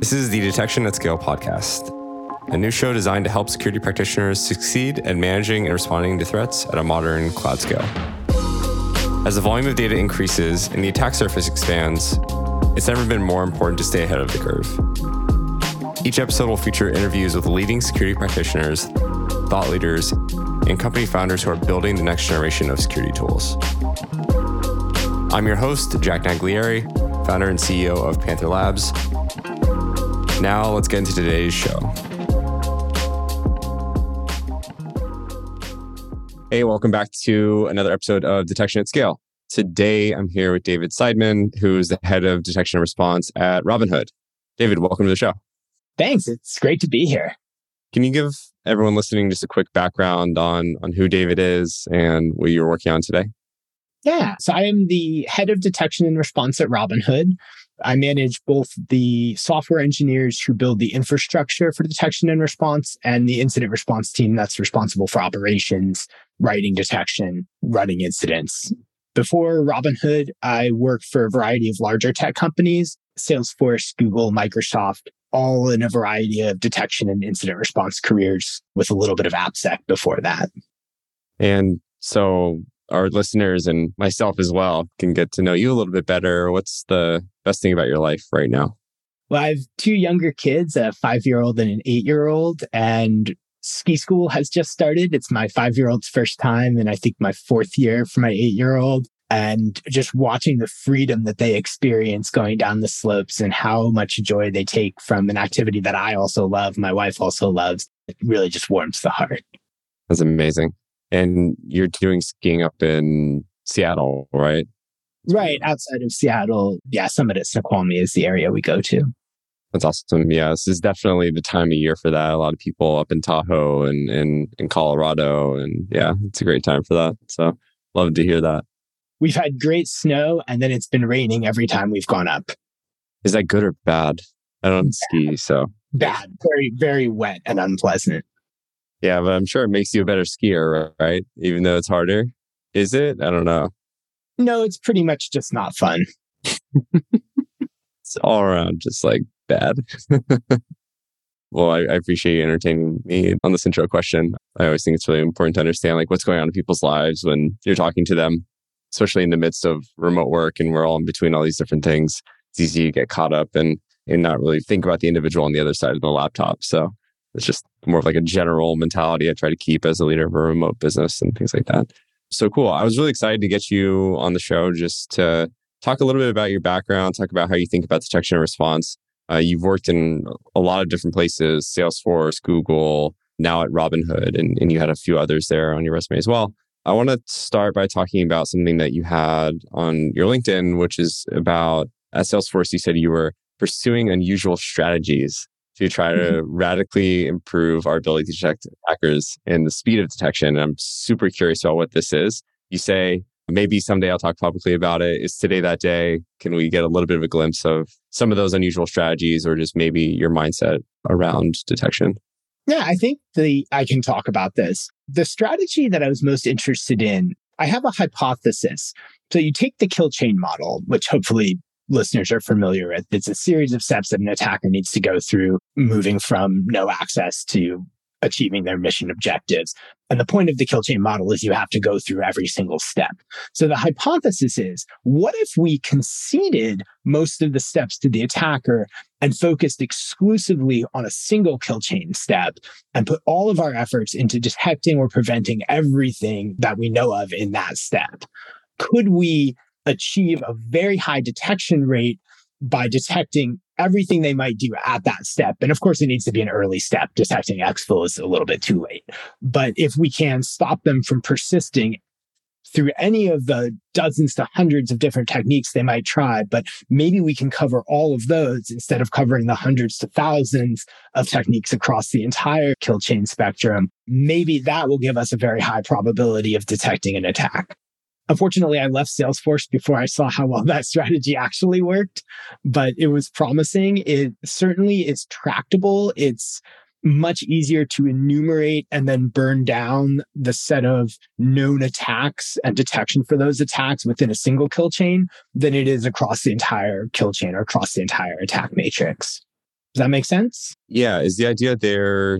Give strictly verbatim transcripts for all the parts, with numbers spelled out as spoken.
This is the Detection at Scale podcast, a new show designed to help security practitioners succeed at managing and responding to threats at a modern cloud scale. As the volume of data increases and the attack surface expands, it's never been more important to stay ahead of the curve. Each episode will feature interviews with leading security practitioners, thought leaders, and company founders who are building the next generation of security tools. I'm your host, Jack Naglieri, founder and C E O of Panther Labs. Now let's get into today's show. Hey, welcome back to another episode of Detection at Scale. Today, I'm here with David Seidman, who's the head of detection and response at Robinhood. David, welcome to the show. Thanks. It's great to be here. Can you give everyone listening just a quick background on, on who David is and what you're working on today? Yeah. So I am the head of detection and response at Robinhood. I manage both the software engineers who build the infrastructure for detection and response and the incident response team that's responsible for operations, writing detection, running incidents. Before Robinhood, I worked for a variety of larger tech companies, Salesforce, Google, Microsoft, all in a variety of detection and incident response careers with a little bit of AppSec before that. And so our listeners and myself as well can get to know you a little bit better. What's the best thing about your life right now? Well, I have two younger kids, a five-year-old and an eight-year-old, and ski school has just started. It's my five-year-old's first time, and I think my fourth year for my eight-year-old. And just watching the freedom that they experience going down the slopes and how much joy they take from an activity that I also love, my wife also loves, it really just warms the heart. That's amazing. And you're doing skiing up in Seattle, right? Right, outside of Seattle. Yeah, Summit at Snoqualmie is the area we go to. That's awesome. Yeah, this is definitely the time of year for that. A lot of people up in Tahoe and in, in Colorado. And yeah, it's a great time for that. So love to hear that. We've had great snow and then it's been raining every time we've gone up. Is that good or bad? I don't bad. ski, so. Bad. Very, very wet and unpleasant. Yeah, but I'm sure it makes you a better skier, right? Even though it's harder. Is it? I don't know. No, it's pretty much just not fun. It's all around just like bad. Well, I, I appreciate you entertaining me on this intro question. I always think it's really important to understand like what's going on in people's lives when you're talking to them, especially in the midst of remote work and we're all in between all these different things. It's easy to get caught up and, and not really think about the individual on the other side of the laptop. So it's just more of like a general mentality I try to keep as a leader of a remote business and things like that. So cool. I was really excited to get you on the show just to talk a little bit about your background, talk about how you think about detection and response. Uh, you've worked in a lot of different places, Salesforce, Google, now at Robinhood, and, and you had a few others there on your resume as well. I want to start by talking about something that you had on your LinkedIn, which is about at Salesforce, you said you were pursuing unusual strategies to try to mm-hmm. radically improve our ability to detect attackers and the speed of detection. And I'm super curious about what this is. You say, maybe someday I'll talk publicly about it. Is today that day? Can we get a little bit of a glimpse of some of those unusual strategies or just maybe your mindset around detection? Yeah, I think the I can talk about this. The strategy that I was most interested in, I have a hypothesis. So you take the kill chain model, which hopefully listeners are familiar with. It's a series of steps that an attacker needs to go through, moving from no access to achieving their mission objectives. And the point of the kill chain model is you have to go through every single step. So the hypothesis is, what if we conceded most of the steps to the attacker and focused exclusively on a single kill chain step and put all of our efforts into detecting or preventing everything that we know of in that step? Could we achieve a very high detection rate by detecting everything they might do at that step? And of course, it needs to be an early step. Detecting exfil is a little bit too late. But if we can stop them from persisting through any of the dozens to hundreds of different techniques they might try, but maybe we can cover all of those instead of covering the hundreds to thousands of techniques across the entire kill chain spectrum, maybe that will give us a very high probability of detecting an attack. Unfortunately, I left Salesforce before I saw how well that strategy actually worked, but it was promising. It certainly is tractable. It's much easier to enumerate and then burn down the set of known attacks and detection for those attacks within a single kill chain than it is across the entire kill chain or across the entire attack matrix. Does that make sense? Yeah. Is the idea there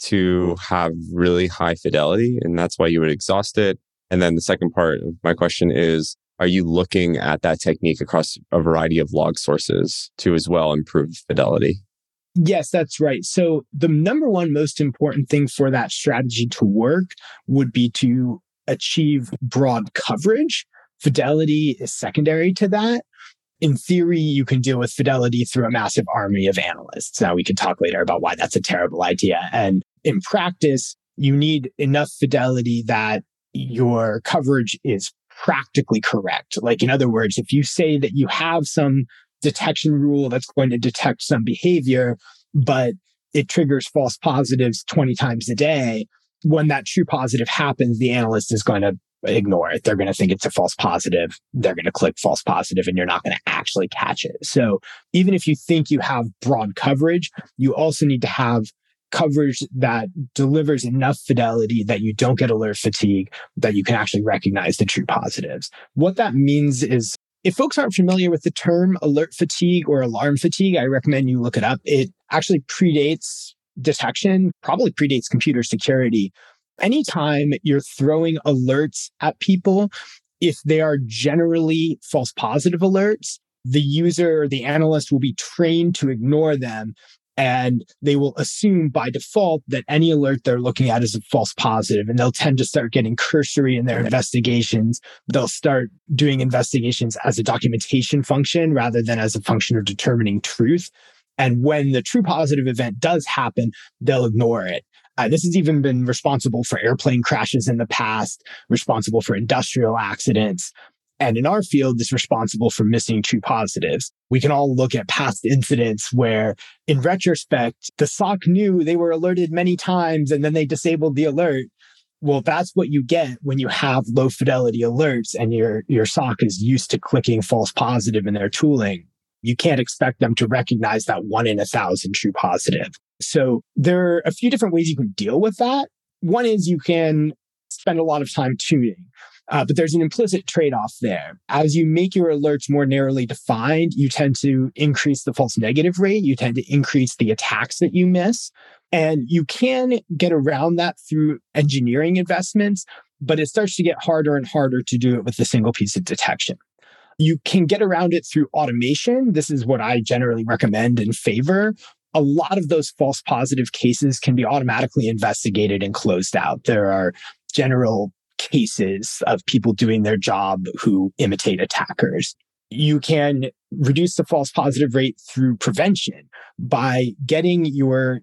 to have really high fidelity and that's why you would exhaust it? And then the second part of my question is, are you looking at that technique across a variety of log sources to as well improve fidelity? Yes, that's right. So the number one most important thing for that strategy to work would be to achieve broad coverage. Fidelity is secondary to that. In theory, you can deal with fidelity through a massive army of analysts. Now, we can talk later about why that's a terrible idea. And in practice, you need enough fidelity that your coverage is practically correct. Like, in other words, if you say that you have some detection rule that's going to detect some behavior, but it triggers false positives twenty times a day, when that true positive happens, the analyst is going to ignore it. They're going to think it's a false positive. They're going to click false positive and you're not going to actually catch it. So even if you think you have broad coverage, you also need to have coverage that delivers enough fidelity that you don't get alert fatigue, that you can actually recognize the true positives. What that means is, if folks aren't familiar with the term alert fatigue or alarm fatigue, I recommend you look it up. It actually predates detection, probably predates computer security. Anytime you're throwing alerts at people, if they are generally false positive alerts, the user or the analyst will be trained to ignore them. And they will assume by default that any alert they're looking at is a false positive. And they'll tend to start getting cursory in their investigations. They'll start doing investigations as a documentation function rather than as a function of determining truth. And when the true positive event does happen, they'll ignore it. Uh, this has even been responsible for airplane crashes in the past, responsible for industrial accidents. And in our field, it's responsible for missing true positives. We can all look at past incidents where, in retrospect, the S O C knew they were alerted many times and then they disabled the alert. Well, that's what you get when you have low fidelity alerts and your, your S O C is used to clicking false positive in their tooling. You can't expect them to recognize that one in a thousand true positive. So there are a few different ways you can deal with that. One is you can spend a lot of time tuning. Uh, but there's an implicit trade-off there. As you make your alerts more narrowly defined, you tend to increase the false negative rate. You tend to increase the attacks that you miss. And you can get around that through engineering investments, but it starts to get harder and harder to do it with a single piece of detection. You can get around it through automation. This is what I generally recommend and favor. A lot of those false positive cases can be automatically investigated and closed out. There are general cases of people doing their job who imitate attackers. You can reduce the false positive rate through prevention by getting your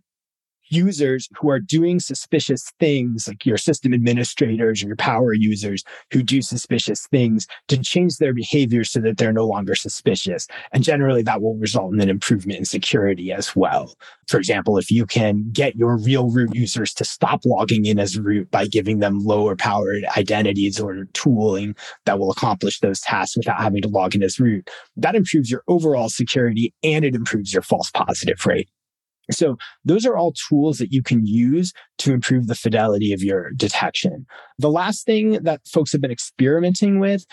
users who are doing suspicious things, like your system administrators or your power users who do suspicious things, to change their behavior so that they're no longer suspicious. And generally, that will result in an improvement in security as well. For example, if you can get your real root users to stop logging in as root by giving them lower powered identities or tooling that will accomplish those tasks without having to log in as root, that improves your overall security and it improves your false positive rate. So those are all tools that you can use to improve the fidelity of your detection. The last thing that folks have been experimenting with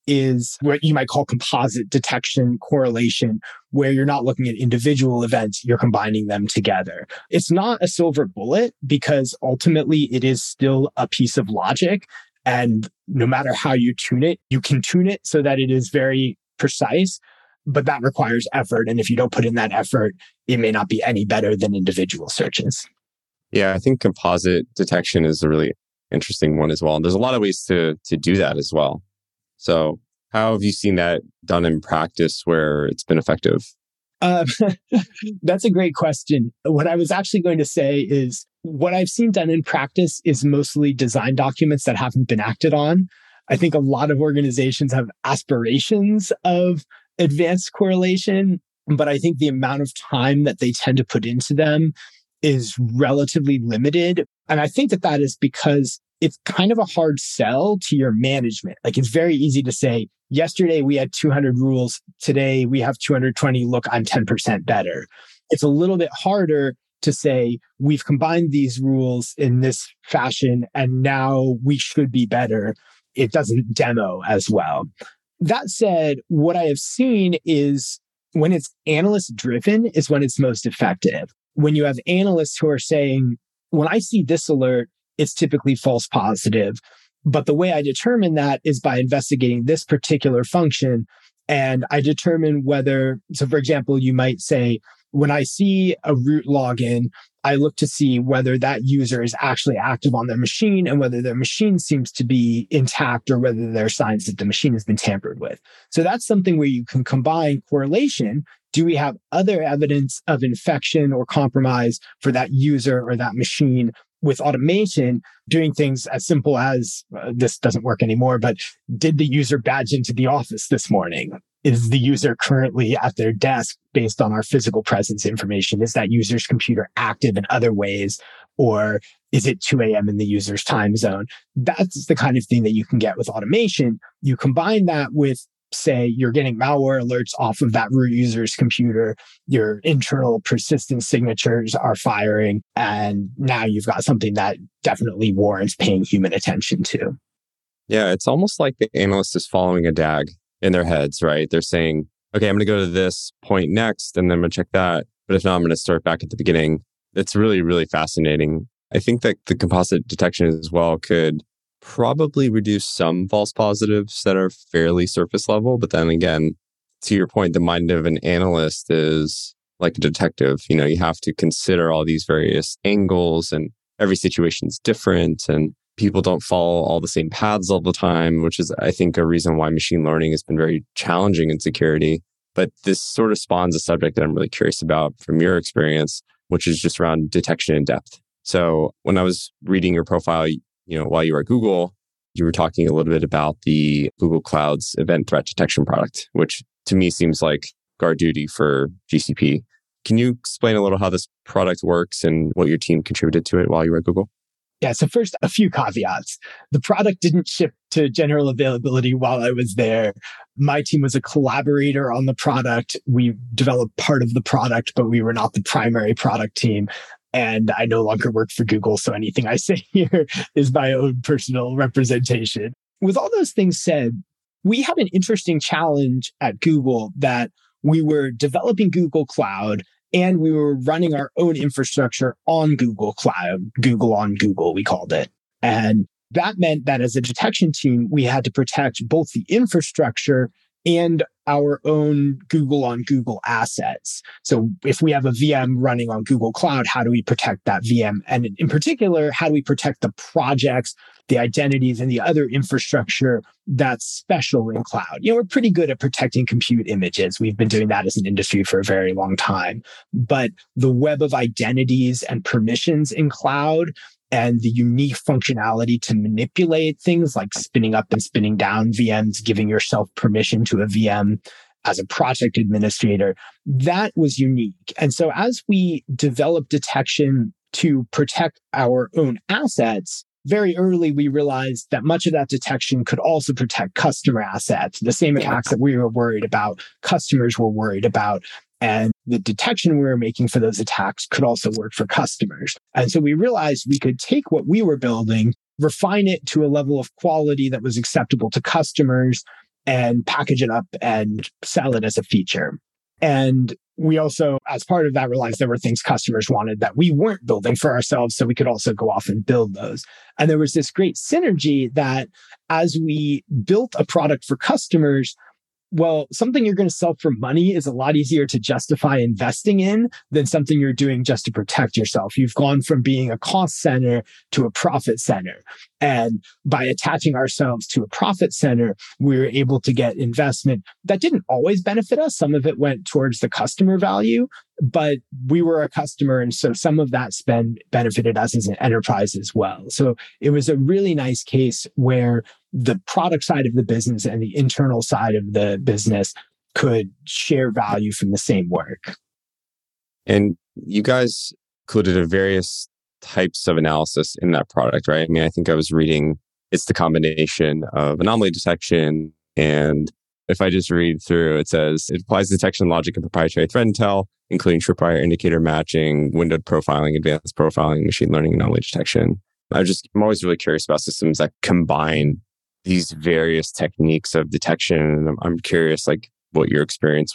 is what you might call composite detection correlation, where you're not looking at individual events, you're combining them together. It's not a silver bullet because ultimately it is still a piece of logic. And no matter how you tune it, you can tune it so that it is very precise. But that requires effort. And if you don't put in that effort, it may not be any better than individual searches. Yeah, I think composite detection is a really interesting one as well. And there's a lot of ways to to do that as well. So how have you seen that done in practice where it's been effective? Um, that's a great question. What I was actually going to say is what I've seen done in practice is mostly design documents that haven't been acted on. I think a lot of organizations have aspirations of advanced correlation, but I think the amount of time that they tend to put into them is relatively limited. And I think that that is because it's kind of a hard sell to your management. Like, it's very easy to say, yesterday we had two hundred rules. Today we have two hundred twenty. Look, I'm ten percent better. It's a little bit harder to say, we've combined these rules in this fashion and now we should be better. It doesn't demo as well. That said, what I have seen is when it's analyst driven is when it's most effective. When you have analysts who are saying, when I see this alert, it's typically false positive. But the way I determine that is by investigating this particular function. And I determine whether, so for example, you might say, when I see a root login, I look to see whether that user is actually active on their machine and whether their machine seems to be intact or whether there are signs that the machine has been tampered with. So that's something where you can combine correlation. Do we have other evidence of infection or compromise for that user or that machine? With automation, doing things as simple as, uh, this doesn't work anymore, but did the user badge into the office this morning? Is the user currently at their desk based on our physical presence information? Is that user's computer active in other ways? Or is it two a.m. in the user's time zone? That's the kind of thing that you can get with automation. You combine that with, say, you're getting malware alerts off of that root user's computer, your internal persistent signatures are firing, and now you've got something that definitely warrants paying human attention to. Yeah, it's almost like the analyst is following a D A G in their heads, right? They're saying, okay, I'm going to go to this point next, and then I'm going to check that. But if not, I'm going to start back at the beginning. It's really, really fascinating. I think that the composite detection as well could probably reduce some false positives that are fairly surface level. But then again, to your point, the mind of an analyst is like a detective. You know, you have to consider all these various angles, and every situation is different, and people don't follow all the same paths all the time, which is, I think, a reason why machine learning has been very challenging in security. But this sort of spawns a subject that I'm really curious about from your experience, which is just around detection in depth. So when I was reading your profile, you know, while you were at Google, you were talking a little bit about the Google Cloud's event threat detection product, which to me seems like guard duty for G C P. Can you explain a little how this product works and what your team contributed to it while you were at Google? Yeah, so first, a few caveats. The product didn't ship to general availability while I was there. My team was a collaborator on the product. We developed part of the product, but we were not the primary product team. And I no longer work for Google, so anything I say here is my own personal representation. With all those things said, we had an interesting challenge at Google that we were developing Google Cloud and we were running our own infrastructure on Google Cloud, Google on Google, we called it. And that meant that as a detection team, we had to protect both the infrastructure and our own Google on Google assets. So if we have a V M running on Google Cloud, how do we protect that V M? And in particular, how do we protect the projects, the identities, and the other infrastructure that's special in cloud? You know, we're pretty good at protecting compute images. We've been doing that as an industry for a very long time. But the web of identities and permissions in cloud and the unique functionality to manipulate things like spinning up and spinning down V Ms, giving yourself permission to a V M as a project administrator, that was unique. And so as we developed detection to protect our own assets, very early, we realized that much of that detection could also protect customer assets. The same attacks that we were worried about, customers were worried about. And the detection we were making for those attacks could also work for customers. And so we realized we could take what we were building, refine it to a level of quality that was acceptable to customers, and package it up and sell it as a feature. And we also, as part of that, realized there were things customers wanted that we weren't building for ourselves, so we could also go off and build those. And there was this great synergy that as we built a product for customers, well, something you're going to sell for money is a lot easier to justify investing in than something you're doing just to protect yourself. You've gone from being a cost center to a profit center. And by attaching ourselves to a profit center, we were able to get investment that didn't always benefit us. Some of it went towards the customer value, but we were a customer. And so some of that spend benefited us as an enterprise as well. So it was a really nice case where the product side of the business and the internal side of the business could share value from the same work. And you guys included a various types of analysis in that product, right? I mean, I think I was reading it's the combination of anomaly detection. And if I just read through, it says it applies detection logic and proprietary threat intel, including tripwire indicator matching, windowed profiling, advanced profiling, machine learning, anomaly detection. I just, I'm always really curious about systems that combine these various techniques of detection. And I'm, I'm curious, like, what your experience with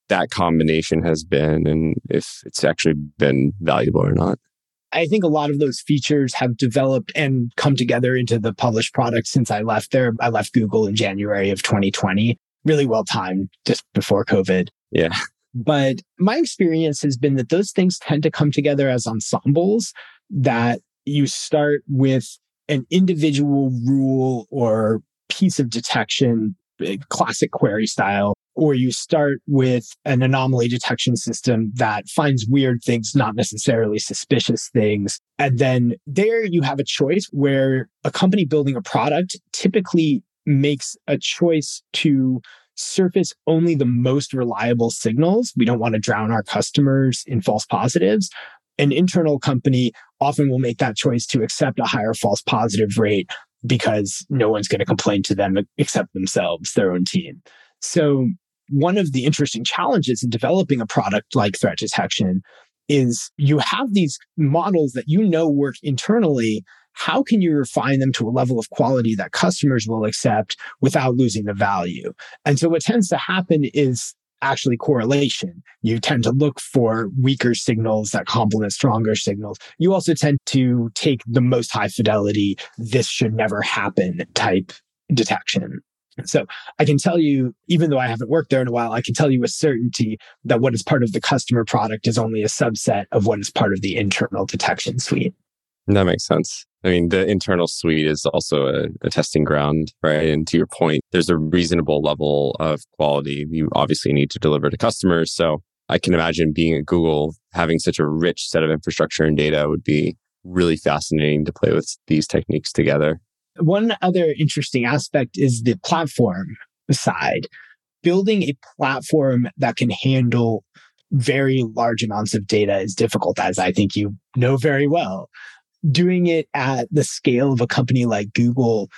that combination has been and if it's actually been valuable or not. I think a lot of those features have developed and come together into the published product since I left there. I left Google in January of twenty twenty, really well timed just before COVID. Yeah. But my experience has been that those things tend to come together as ensembles, that you start with an individual rule or piece of detection, classic query style, or you start with an anomaly detection system that finds weird things, not necessarily suspicious things. And then there you have a choice where a company building a product typically makes a choice to surface only the most reliable signals. We don't want to drown our customers in false positives. An internal company often will make that choice to accept a higher false positive rate because no one's going to complain to them except themselves, their own team. So one of the interesting challenges in developing a product like threat detection is you have these models that you know work internally. How can you refine them to a level of quality that customers will accept without losing the value? And so what tends to happen is actually correlation. You tend to look for weaker signals that complement stronger signals. You also tend to take the most high fidelity, this should never happen type detection. So I can tell you, even though I haven't worked there in a while, I can tell you with certainty that what is part of the customer product is only a subset of what is part of the internal detection suite. That makes sense. I mean, the internal suite is also a, a testing ground, right? And to your point, there's a reasonable level of quality you obviously need to deliver to customers. So I can imagine being at Google, having such a rich set of infrastructure and data would be really fascinating to play with these techniques together. One other interesting aspect is the platform side. Building a platform that can handle very large amounts of data is difficult, as I think you know very well. Doing it at the scale of a company like Google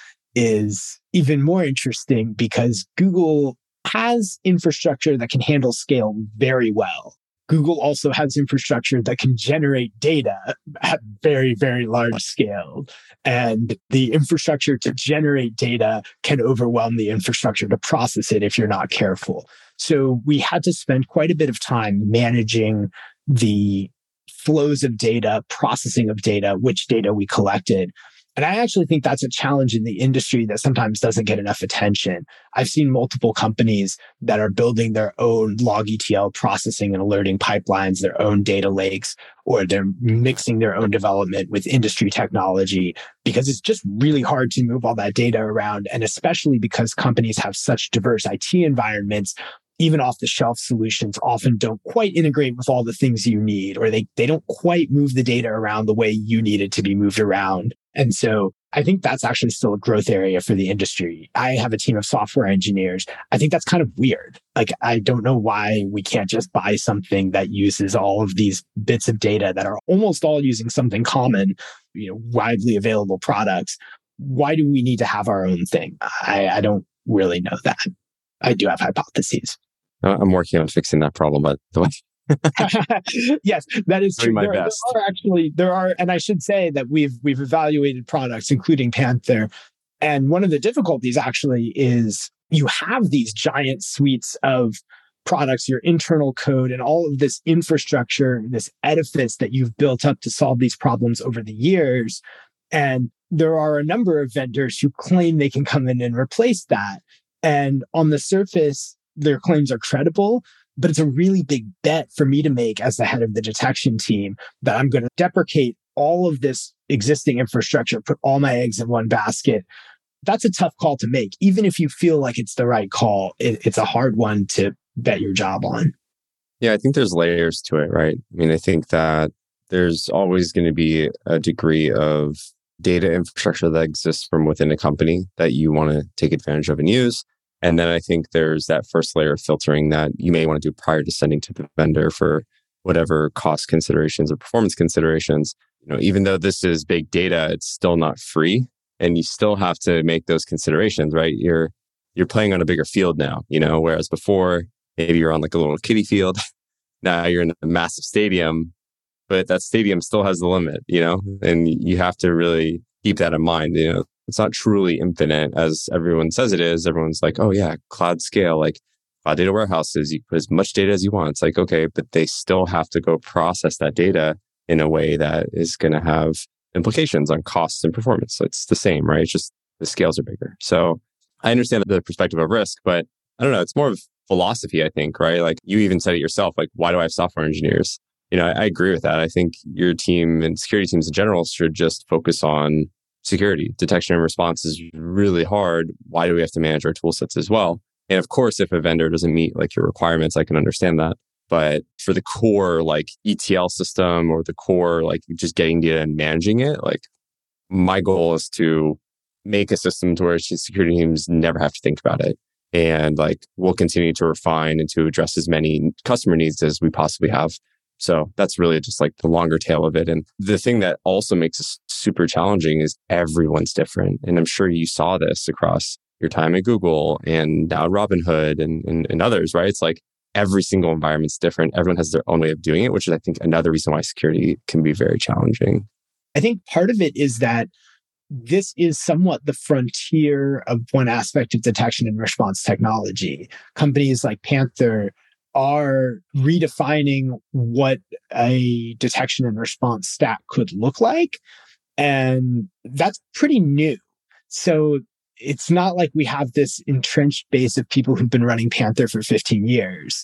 is even more interesting because Google has infrastructure that can handle scale very well. Google also has infrastructure that can generate data at very, very large scale. And the infrastructure to generate data can overwhelm the infrastructure to process it if you're not careful. So we had to spend quite a bit of time managing the flows of data, processing of data, which data we collected. And I actually think that's a challenge in the industry that sometimes doesn't get enough attention. I've seen multiple companies that are building their own log E T L processing and alerting pipelines, their own data lakes, or they're mixing their own development with industry technology because it's just really hard to move all that data around. And especially because companies have such diverse I T environments, even off-the-shelf solutions often don't quite integrate with all the things you need, or they, they don't quite move the data around the way you need it to be moved around. And so I think that's actually still a growth area for the industry. I have a team of software engineers. I think that's kind of weird. Like, I don't know why we can't just buy something that uses all of these bits of data that are almost all using something common, you know, widely available products. Why do we need to have our own thing? I, I don't really know that. I do have hypotheses. I'm working on fixing that problem, by the way. Yes, that is true. My there, best. there are actually, there are, and I should say that we've we've evaluated products, including Panther. And one of the difficulties actually is you have these giant suites of products, your internal code, and all of this infrastructure, this edifice that you've built up to solve these problems over the years. And there are a number of vendors who claim they can come in and replace that. And on the surface, their claims are credible, but it's a really big bet for me to make as the head of the detection team that I'm going to deprecate all of this existing infrastructure, put all my eggs in one basket. That's a tough call to make. Even if you feel like it's the right call, it, it's a hard one to bet your job on. Yeah, I think there's layers to it, right? I mean, I think that there's always going to be a degree of data infrastructure that exists from within a company that you want to take advantage of and use. And then I think there's that first layer of filtering that you may want to do prior to sending to the vendor for whatever cost considerations or performance considerations. You know, even though this is big data, it's still not free. And you still have to make those considerations, right? You're you're playing on a bigger field now, you know, whereas before maybe you're on like a little kiddie field. Now you're in a massive stadium, but that stadium still has the limit, you know, and you have to really keep that in mind. You know, it's not truly infinite as everyone says it is. Everyone's like, oh yeah, cloud scale, like cloud data warehouses. You put as much data as you want. It's like, okay, but they still have to go process that data in a way that is going to have implications on costs and performance. So it's the same, right? It's just the scales are bigger. So I understand the perspective of risk, but I don't know. It's more of philosophy, I think, right? Like you even said it yourself, like, why do I have software engineers? You know, I, I agree with that. I think your team and security teams in general should just focus on security. Detection and response is really hard. Why do we have to manage our tool sets as well? And of course, if a vendor doesn't meet like your requirements, I can understand that. But for the core like E T L system or the core like just getting data and managing it, like my goal is to make a system to where security teams never have to think about it. And like we'll continue to refine and to address as many customer needs as we possibly have. So that's really just like the longer tail of it. And the thing that also makes it super challenging is everyone's different. And I'm sure you saw this across your time at Google and now at Robinhood and, and, and others, right? It's like every single environment's different. Everyone has their own way of doing it, which is, I think, another reason why security can be very challenging. I think part of it is that this is somewhat the frontier of one aspect of detection and response technology. Companies like Panther are redefining what a detection and response stack could look like. And that's pretty new. So it's not like we have this entrenched base of people who've been running Panther for fifteen years.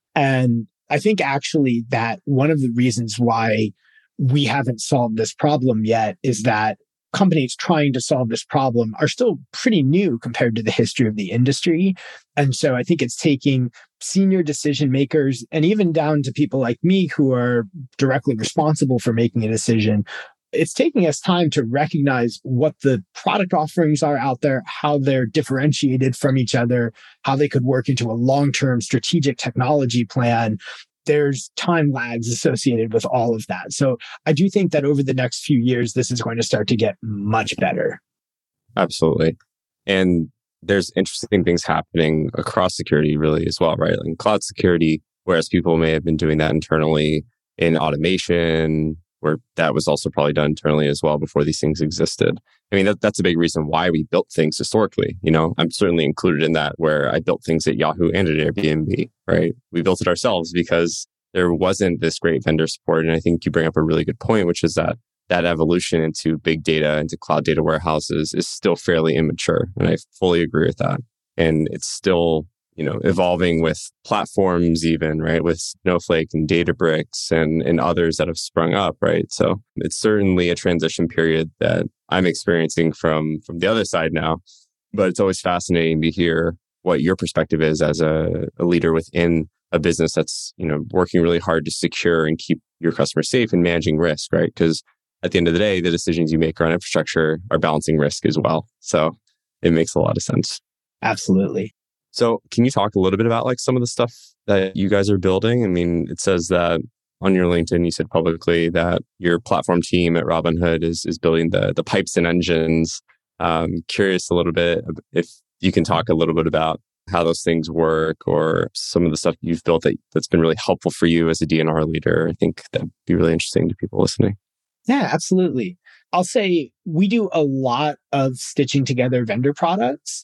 And I think actually that one of the reasons why we haven't solved this problem yet is that companies trying to solve this problem are still pretty new compared to the history of the industry. And so I think it's taking senior decision makers and even down to people like me who are directly responsible for making a decision. It's taking us time to recognize what the product offerings are out there, how they're differentiated from each other, how they could work into a long-term strategic technology plan. There's time lags associated with all of that. So I do think that over the next few years, this is going to start to get much better. Absolutely. And there's interesting things happening across security really as well, right? Like cloud security, whereas people may have been doing that internally in automation, where that was also probably done internally as well before these things existed. I mean, that, that's a big reason why we built things historically. You know, I'm certainly included in that where I built things at Yahoo and at Airbnb, right? We built it ourselves because there wasn't this great vendor support. And I think you bring up a really good point, which is that that evolution into big data, into cloud data warehouses is still fairly immature. And I fully agree with that. And it's still, you know, evolving with platforms even, right? With Snowflake and Databricks and, and others that have sprung up, right? So it's certainly a transition period that I'm experiencing from, from the other side now. But it's always fascinating to hear what your perspective is as a, a leader within a business that's, you know, working really hard to secure and keep your customers safe and managing risk, right? Because at the end of the day, the decisions you make around infrastructure are balancing risk as well. So it makes a lot of sense. Absolutely. So can you talk a little bit about like some of the stuff that you guys are building? I mean, it says that on your LinkedIn, you said publicly that your platform team at Robinhood is is building the the pipes and engines. Um, curious a little bit if you can talk a little bit about how those things work or some of the stuff you've built that, that's been really helpful for you as a D N R leader. I think that'd be really interesting to people listening. Yeah, absolutely. I'll say we do a lot of stitching together vendor products.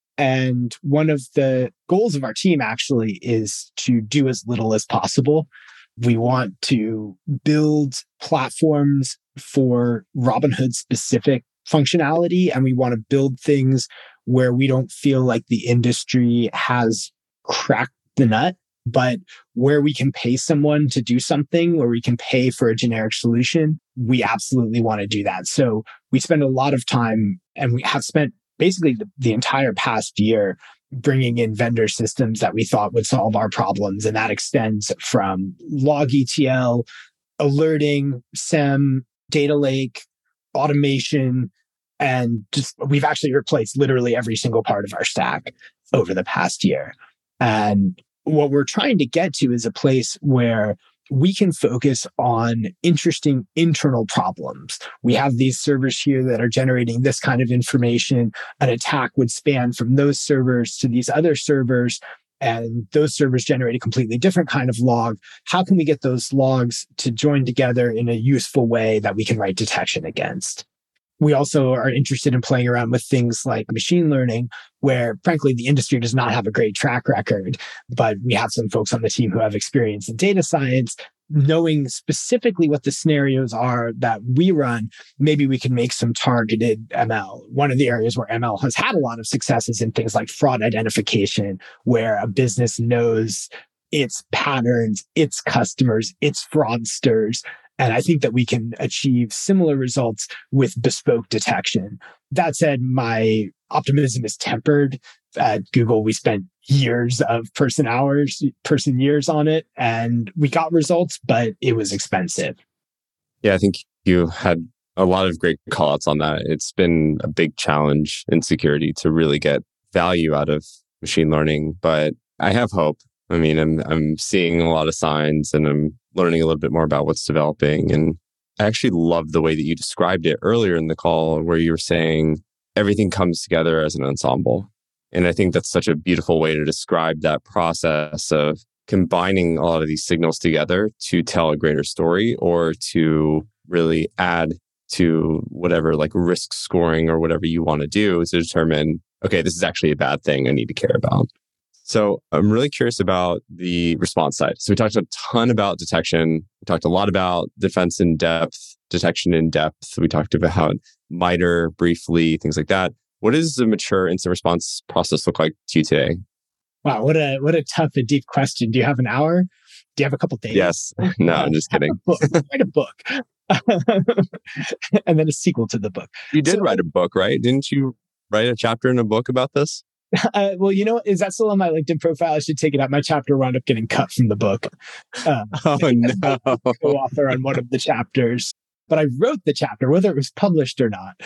And one of the goals of our team actually is to do as little as possible. We want to build platforms for Robinhood specific functionality, and we want to build things where we don't feel like the industry has cracked the nut, but where we can pay someone to do something, where we can pay for a generic solution, we absolutely want to do that. So we spend a lot of time, and we have spent basically the, the entire past year bringing in vendor systems that we thought would solve our problems. And that extends from log E T L, alerting, S E M, data lake, automation, and just we've actually replaced literally every single part of our stack over the past year. And what we're trying to get to is a place where we can focus on interesting internal problems. We have these servers here that are generating this kind of information. An attack would span from those servers to these other servers, and those servers generate a completely different kind of log. How can we get those logs to join together in a useful way that we can write detection against? We also are interested in playing around with things like machine learning, where frankly, the industry does not have a great track record, but we have some folks on the team who have experience in data science. Knowing specifically what the scenarios are that we run, maybe we can make some targeted M L. One of the areas where M L has had a lot of success is in things like fraud identification, where a business knows its patterns, its customers, its fraudsters. And I think that we can achieve similar results with bespoke detection. That said, my optimism is tempered. At Google, we spent years of person hours, person years on it, and we got results, but it was expensive. Yeah, I think you had a lot of great callouts on that. It's been a big challenge in security to really get value out of machine learning, but I have hope. I mean, I'm I'm seeing a lot of signs and I'm learning a little bit more about what's developing. And I actually love the way that you described it earlier in the call, where you were saying everything comes together as an ensemble. And I think that's such a beautiful way to describe that process of combining a lot of these signals together to tell a greater story or to really add to whatever like risk scoring or whatever you want to do to determine, okay, this is actually a bad thing I need to care about. So I'm really curious about the response side. So we talked a ton about detection. We talked a lot about defense in depth, detection in depth. We talked about MITRE briefly, things like that. What does the mature incident response process look like to you today? Wow, what a what a tough and deep question. Do you have an hour? Do you have a couple days? Yes. No, I'm just kidding. Write a book. And then a sequel to the book. You did so, write a book, right? Didn't you write a chapter in a book about this? Uh, well, you know, is that still on my LinkedIn profile? I should take it out. My chapter wound up getting cut from the book. Um, oh, no. Co-author on one of the chapters. But I wrote the chapter, whether it was published or not.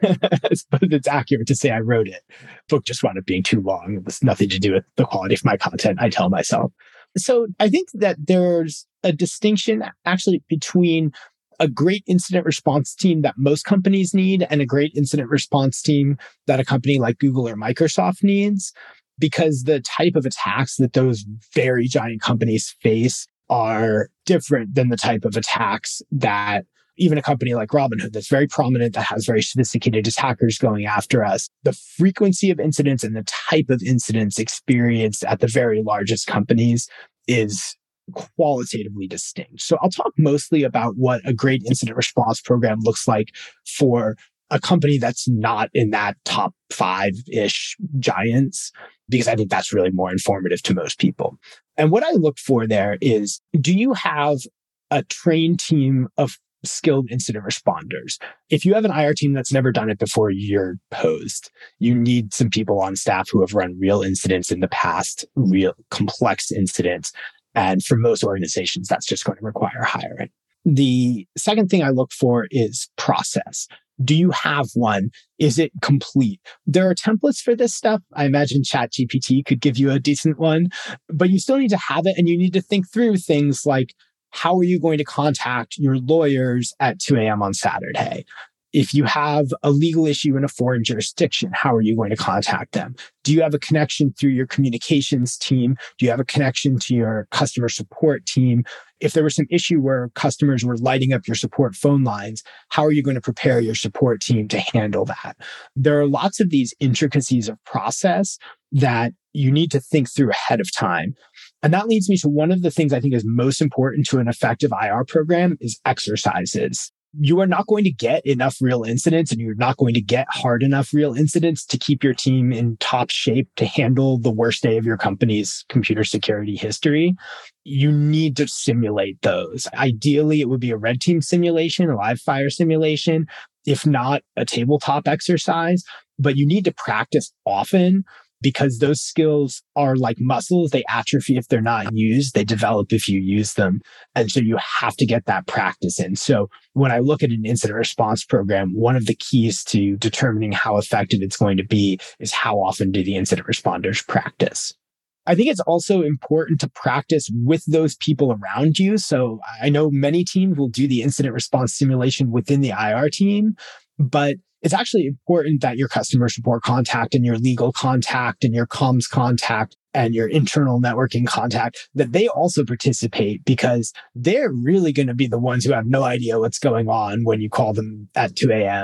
But it's accurate to say I wrote it. The book just wound up being too long. It was nothing to do with the quality of my content, I tell myself. So I think that there's a distinction actually between a great incident response team that most companies need and a great incident response team that a company like Google or Microsoft needs, because the type of attacks that those very giant companies face are different than the type of attacks that even a company like Robinhood that's very prominent, that has very sophisticated attackers going after us. The frequency of incidents and the type of incidents experienced at the very largest companies is qualitatively distinct. So I'll talk mostly about what a great incident response program looks like for a company that's not in that top five-ish giants, because I think that's really more informative to most people. And what I look for there is, do you have a trained team of skilled incident responders? If you have an I R team that's never done it before, you're posed. You need some people on staff who have run real incidents in the past, real complex incidents. And for most organizations, that's just going to require hiring. The second thing I look for is process. Do you have one? Is it complete? There are templates for this stuff. I imagine ChatGPT could give you a decent one, but you still need to have it, and you need to think through things like, how are you going to contact your lawyers at two a.m. on Saturday? If you have a legal issue in a foreign jurisdiction, how are you going to contact them? Do you have a connection through your communications team? Do you have a connection to your customer support team? If there was some issue where customers were lighting up your support phone lines, how are you going to prepare your support team to handle that? There are lots of these intricacies of process that you need to think through ahead of time. And that leads me to one of the things I think is most important to an effective I R program is exercises. You are not going to get enough real incidents, and you're not going to get hard enough real incidents to keep your team in top shape to handle the worst day of your company's computer security history. You need to simulate those. Ideally, it would be a red team simulation, a live fire simulation, if not a tabletop exercise, but you need to practice often, because those skills are like muscles. They atrophy if they're not used. They develop if you use them. And so you have to get that practice in. So when I look at an incident response program, one of the keys to determining how effective it's going to be is how often do the incident responders practice. I think it's also important to practice with those people around you. So I know many teams will do the incident response simulation within the I R team, but it's actually important that your customer support contact and your legal contact and your comms contact and your internal networking contact, that they also participate, because they're really going to be the ones who have no idea what's going on when you call them at two a.m.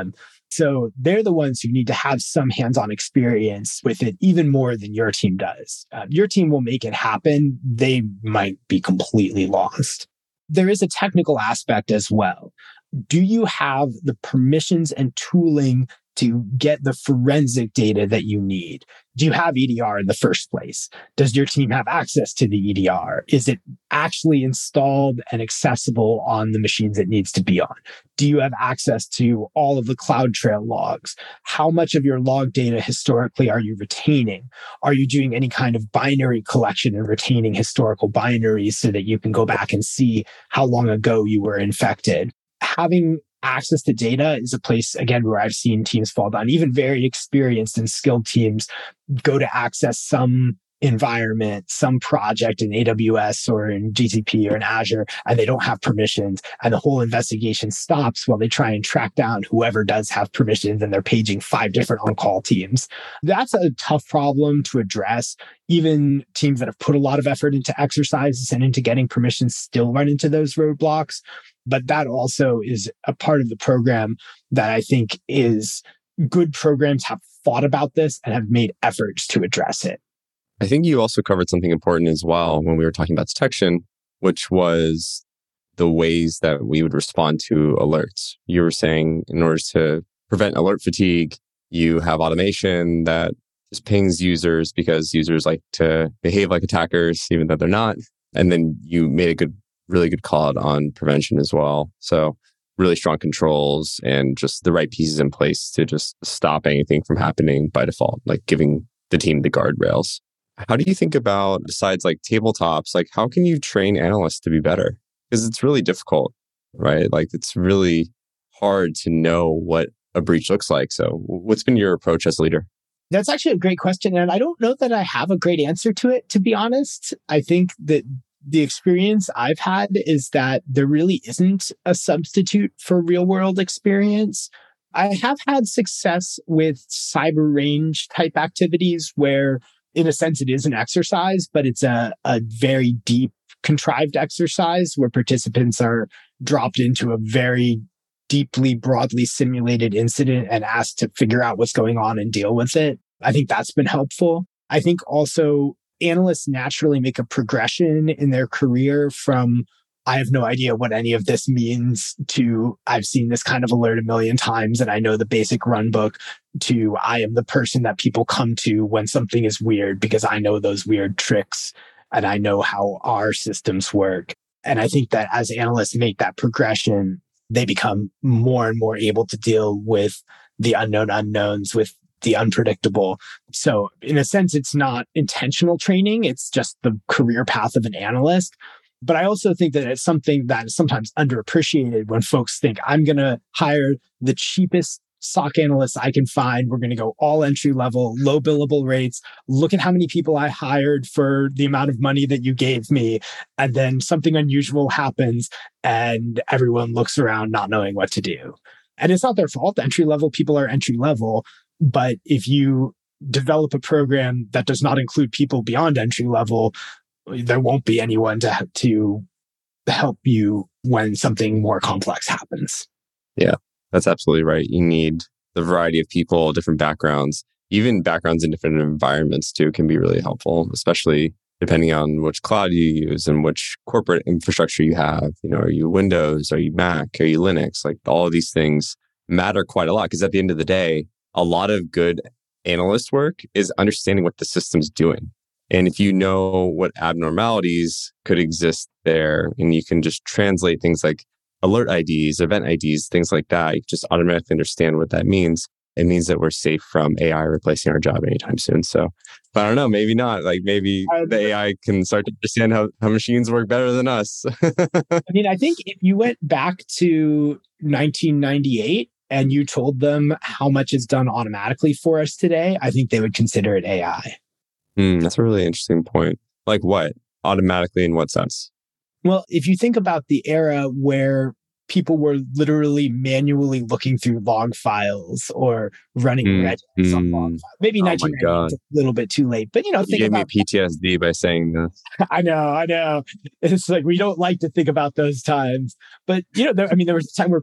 So they're the ones who need to have some hands-on experience with it, even more than your team does. Uh, your team will make it happen. They might be completely lost. There is a technical aspect as well. Do you have the permissions and tooling to get the forensic data that you need? Do you have E D R in the first place? Does your team have access to the E D R? Is it actually installed and accessible on the machines it needs to be on? Do you have access to all of the CloudTrail logs? How much of your log data historically are you retaining? Are you doing any kind of binary collection and retaining historical binaries so that you can go back and see how long ago you were infected? Having access to data is a place, again, where I've seen teams fall down. Even very experienced and skilled teams go to access some environment, some project in A W S or in G C P or in Azure, and they don't have permissions. And the whole investigation stops while they try and track down whoever does have permissions, and they're paging five different on-call teams. That's a tough problem to address. Even teams that have put a lot of effort into exercises and into getting permissions still run into those roadblocks. But that also is a part of the program that I think is good programs have thought about this and have made efforts to address it. I think you also covered something important as well when we were talking about detection, which was the ways that we would respond to alerts. You were saying in order to prevent alert fatigue, you have automation that just pings users because users like to behave like attackers, even though they're not. And then you made a good really good call out on prevention as well. So really strong controls and just the right pieces in place to just stop anything from happening by default, like giving the team the guardrails. How do you think about, besides like tabletops, like how can you train analysts to be better? Because it's really difficult, right? Like it's really hard to know what a breach looks like. So what's been your approach as a leader? That's actually a great question. And I don't know that I have a great answer to it, to be honest. I think that the experience I've had is that there really isn't a substitute for real world experience. I have had success with cyber range type activities where, in a sense, it is an exercise, but it's a, a very deep, contrived exercise where participants are dropped into a very deeply, broadly simulated incident and asked to figure out what's going on and deal with it. I think that's been helpful. I think also analysts naturally make a progression in their career from, I have no idea what any of this means, to I've seen this kind of alert a million times and I know the basic run book, to I am the person that people come to when something is weird because I know those weird tricks and I know how our systems work. And I think that as analysts make that progression, they become more and more able to deal with the unknown unknowns, with the unpredictable. So in a sense, it's not intentional training. It's just the career path of an analyst. But I also think that it's something that is sometimes underappreciated when folks think, I'm going to hire the cheapest S O C analysts I can find. We're going to go all entry level, low billable rates. Look at how many people I hired for the amount of money that you gave me. And then something unusual happens and everyone looks around not knowing what to do. And it's not their fault. Entry level people are entry level. But if you develop a program that does not include people beyond entry level, there won't be anyone to to help you when something more complex happens. Yeah, that's absolutely right. You need the variety of people, different backgrounds, even backgrounds in different environments too can be really helpful, especially depending on which cloud you use and which corporate infrastructure you have. You know, are you Windows? Are you Mac? Are you Linux? Like all of these things matter quite a lot because at the end of the day, a lot of good analyst work is understanding what the system's doing. And if you know what abnormalities could exist there, and you can just translate things like alert I Ds, event I Ds, things like that, you just automatically understand what that means. It means that we're safe from A I replacing our job anytime soon. So, but I don't know, maybe not. Like maybe the A I can start to understand how, how machines work better than us. I mean, I think if you went back to nineteen ninety-eight, and you told them how much is done automatically for us today, I think they would consider it A I. Mm, that's a really interesting point. Like what? Automatically in what sense? Well, if you think about the era where people were literally manually looking through log files or running mm, regex mm, on log files. Maybe oh nineteen ninety-eight is a little bit too late, but you know, think you gave about me P T S D by saying this. I know, I know. It's like we don't like to think about those times, but you know, there, I mean, there was a time where people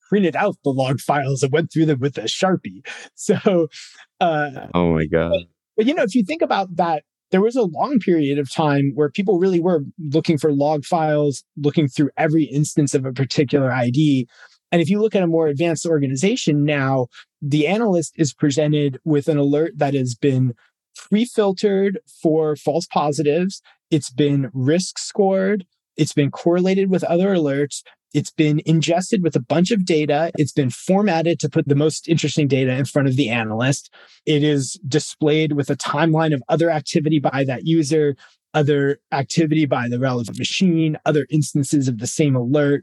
printed out the log files and went through them with a Sharpie. So, uh, oh my God. But, but, you know, if you think about that, there was a long period of time where people really were looking for log files, looking through every instance of a particular I D. And if you look at a more advanced organization now, the analyst is presented with an alert that has been pre-filtered for false positives. It's been risk scored. It's been correlated with other alerts. It's been ingested with a bunch of data. It's been formatted to put the most interesting data in front of the analyst. It is displayed with a timeline of other activity by that user, other activity by the relevant machine, other instances of the same alert.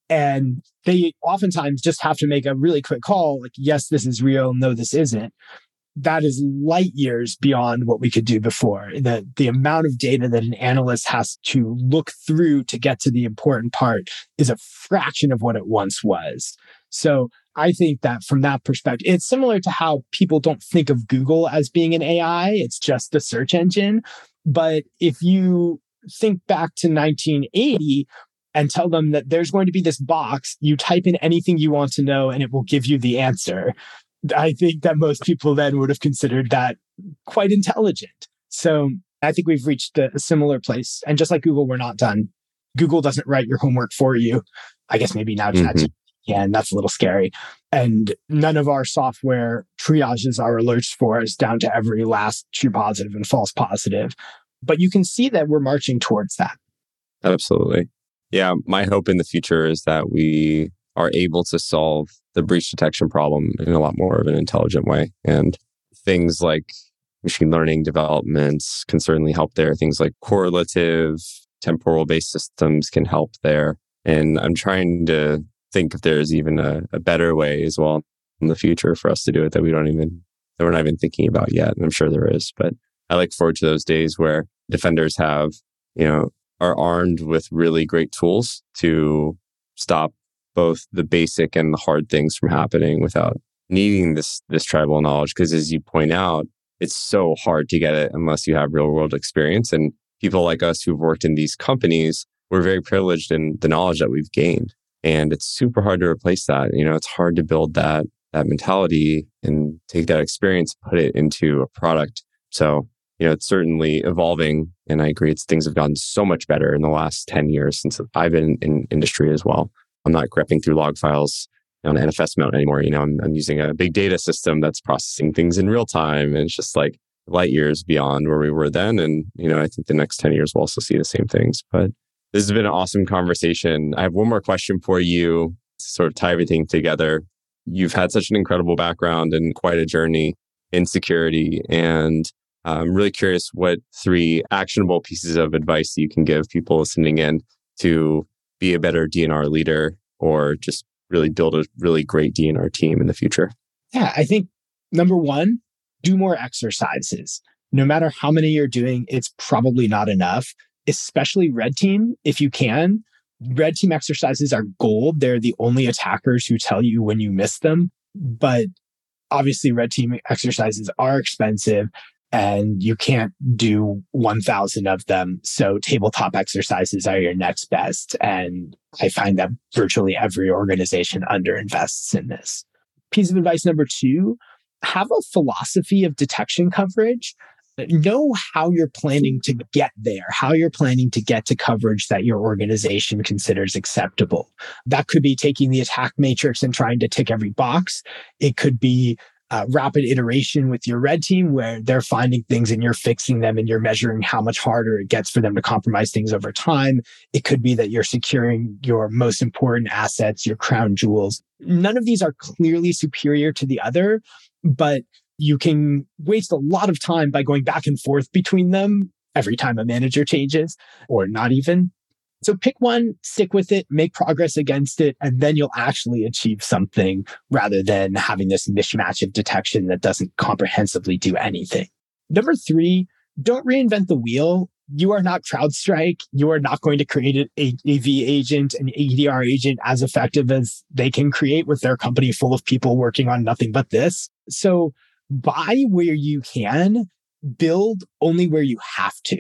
And they oftentimes just have to make a really quick call, like, yes, this is real. No, this isn't. That is light years beyond what we could do before. The, the amount of data that an analyst has to look through to get to the important part is a fraction of what it once was. So I think that from that perspective, it's similar to how people don't think of Google as being an A I. It's just a search engine. But if you think back to nineteen eighty, and tell them that there's going to be this box, you type in anything you want to know and it will give you the answer. I think that most people then would have considered that quite intelligent. So I think we've reached a, a similar place. And just like Google, we're not done. Google doesn't write your homework for you. I guess maybe now ChatGPT mm-hmm. can. That's a little scary. And none of our software triages our alerts for us down to every last true positive and false positive. But you can see that we're marching towards that. Absolutely. Yeah, my hope in the future is that we are able to solve the breach detection problem in a lot more of an intelligent way. And things like machine learning developments can certainly help there. Things like correlative, temporal-based systems can help there. And I'm trying to think if there's even a, a better way as well in the future for us to do it that we don't even, that we're not even thinking about yet. And I'm sure there is. But I look forward to those days where defenders have, you know, are armed with really great tools to stop both the basic and the hard things from happening without needing this this tribal knowledge. Because as you point out, it's so hard to get it unless you have real world experience. And people like us who've worked in these companies, we're very privileged in the knowledge that we've gained. And it's super hard to replace that. You know, it's hard to build that that mentality and take that experience, put it into a product. So, you know, it's certainly evolving. And I agree, it's things have gotten so much better in the last ten years since I've been in industry as well. I'm not grepping through log files on an N F S mount anymore. You know, I'm, I'm using a big data system that's processing things in real time. And it's just like light years beyond where we were then. And, you know, I think the next ten years we'll also see the same things. But this has been an awesome conversation. I have one more question for you to sort of tie everything together. You've had such an incredible background and quite a journey in security. And I'm really curious what three actionable pieces of advice you can give people listening in to be a better D N R leader or just really build a really great D N R team in the future. Yeah, I think number one, do more exercises. No matter how many you're doing, it's probably not enough, especially red team if you can. Red team exercises are gold. They're the only attackers who tell you when you miss them. But obviously, red team exercises are expensive. And you can't do one thousand of them. So tabletop exercises are your next best. And I find that virtually every organization underinvests in this. Piece of advice number two, have a philosophy of detection coverage. Know how you're planning to get there, how you're planning to get to coverage that your organization considers acceptable. That could be taking the attack matrix and trying to tick every box. It could be Uh, rapid iteration with your red team where they're finding things and you're fixing them and you're measuring how much harder it gets for them to compromise things over time. It could be that you're securing your most important assets, your crown jewels. None of these are clearly superior to the other, but you can waste a lot of time by going back and forth between them every time a manager changes, or not even. So pick one, stick with it, make progress against it, and then you'll actually achieve something rather than having this mishmash of detection that doesn't comprehensively do anything. Number three, don't reinvent the wheel. You are not CrowdStrike. You are not going to create an A V agent, an E D R agent as effective as they can create with their company full of people working on nothing but this. So buy where you can, build only where you have to.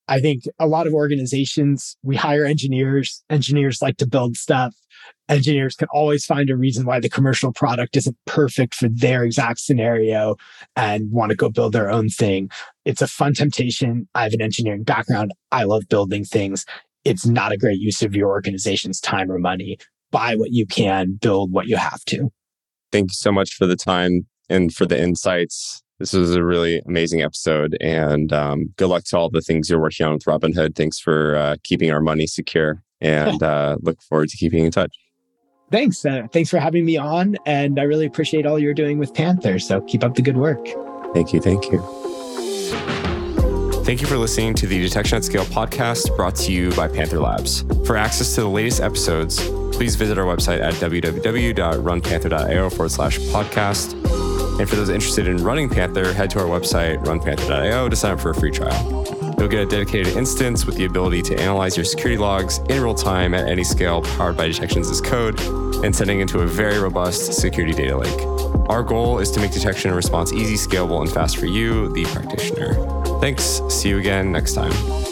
I think a lot of organizations, we hire engineers. Engineers like to build stuff. Engineers can always find a reason why the commercial product isn't perfect for their exact scenario and want to go build their own thing. It's a fun temptation. I have an engineering background. I love building things. It's not a great use of your organization's time or money. Buy what you can, build what you have to. Thank you so much for the time and for the insights. This was a really amazing episode, and um, good luck to all the things you're working on with Robinhood. Thanks for uh, keeping our money secure, and uh, look forward to keeping in touch. Thanks. Uh, thanks for having me on, and I really appreciate all you're doing with Panther. So keep up the good work. Thank you. Thank you. Thank you for listening to the Detection at Scale podcast brought to you by Panther Labs. For access to the latest episodes, please visit our website at www.runpanther.io forward slash podcast. And for those interested in running Panther, head to our website, run panther dot io, to sign up for a free trial. You'll get a dedicated instance with the ability to analyze your security logs in real time at any scale, powered by Detections as Code, and sending into a very robust security data lake. Our goal is to make detection and response easy, scalable, and fast for you, the practitioner. Thanks. See you again next time.